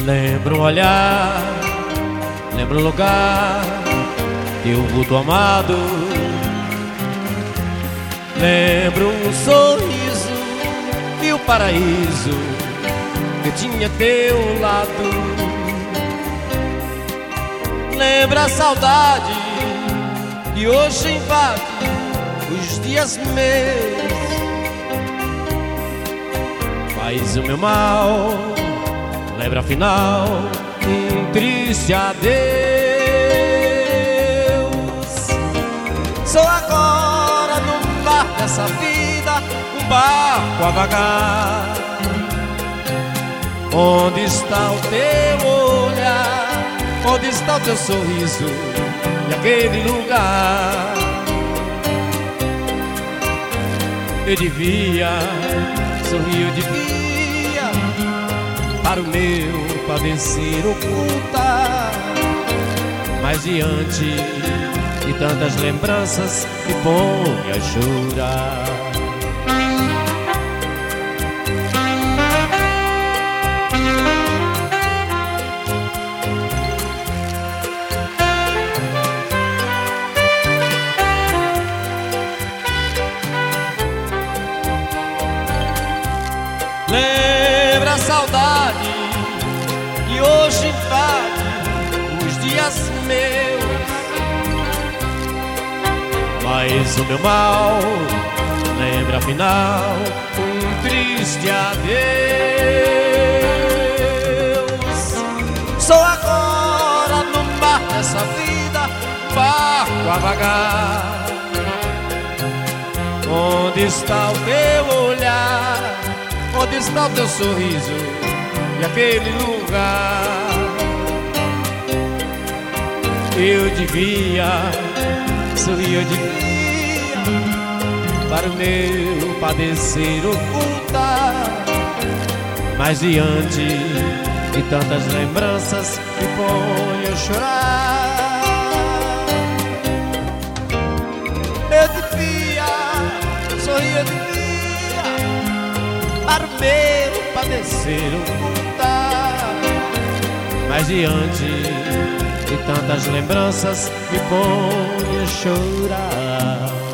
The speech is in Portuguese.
Lembro o olhar, lembro o lugar, teu vulto amado. Lembro um sorriso e o paraíso que tinha teu lado. Lembra a saudade que hoje invade os dias meus. Faz o meu mal, lembra afinal um triste adeus. Sou agora no mar dessa vida, um barco a vagar. Onde está o teu olhar? Onde está o teu sorriso e aquele lugar? Eu devia sorrir, eu devia para o meu padecer ocultar, mas diante de tantas lembranças me põe a chorar. Lembra a saudade que hoje invade os dias meus. Mas o meu mal lembra afinal um triste adeus. Sou agora no mar dessa vida, barco a vagar. Onde está o teu olhar? Onde está o teu sorriso e aquele lugar? Eu devia sorrir, eu devia para o meu padecer ocultar, mas diante de tantas lembranças me põe a chorar. Eu devia sorrir, eu devia para o meu padecer ocultar, mas diante de tantas lembranças me põe a chorar.